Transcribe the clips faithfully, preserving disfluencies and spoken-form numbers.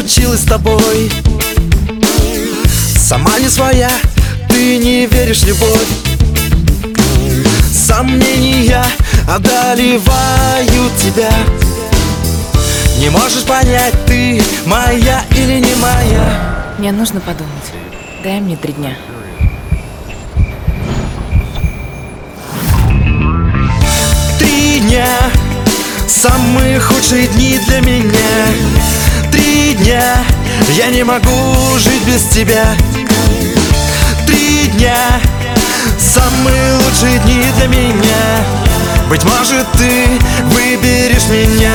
случилось с тобой? Сама не своя, ты не веришь в любовь. Сомнения одолевают тебя. Не можешь понять, ты моя или не моя. Мне нужно подумать. Дай мне три дня. Три дня, самые худшие дни для меня. Три дня, я не могу жить без тебя. Три дня, самые лучшие дни для меня. Быть может, ты выберешь меня.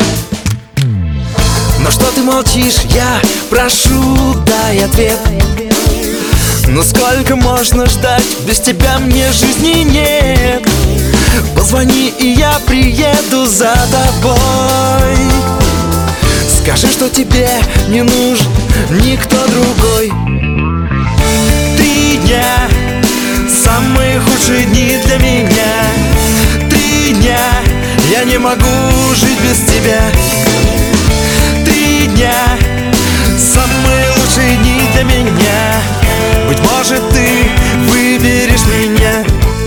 Но что ты молчишь, я прошу, дай ответ. Ну сколько можно ждать, без тебя мне жизни нет. Позвони, и я приеду за тобой. Скажи, что тебе не нужен никто другой. Три дня, самые худшие дни для меня. Три дня, я не могу жить без тебя. Три дня, самые лучшие дни для меня. Быть может, ты выберешь меня.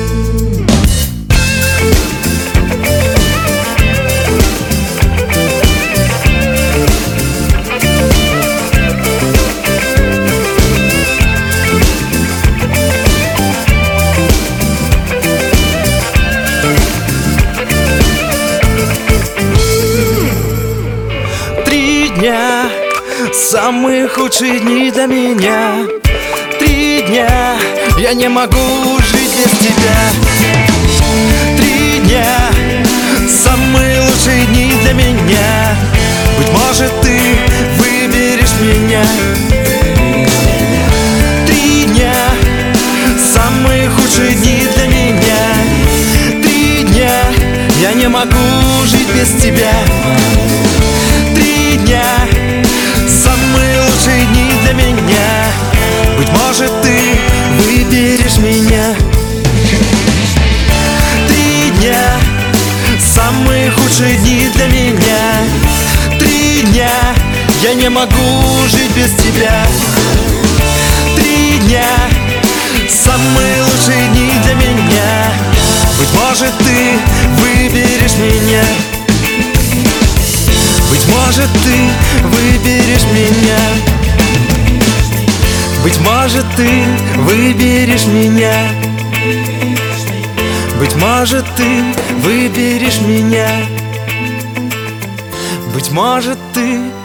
Три дня, самые худшие дни для меня. Три дня, я не могу жить без тебя. Три дня, самые лучшие дни для меня. Быть может, ты выберешь меня. Три дня, самые худшие дни для меня. Три дня, я не могу жить без тебя. Три дня, самые лучшие дни для меня. Быть может, ты выберешь меня. Три дня, самые худшие дни для меня. Три дня, я не могу жить без тебя. Три дня, самые лучшие дни для меня. Быть может, ты выберешь меня. Быть может, ты выберешь меня. Быть может, ты выберешь меня. Быть может, ты выберешь меня. Быть может, ты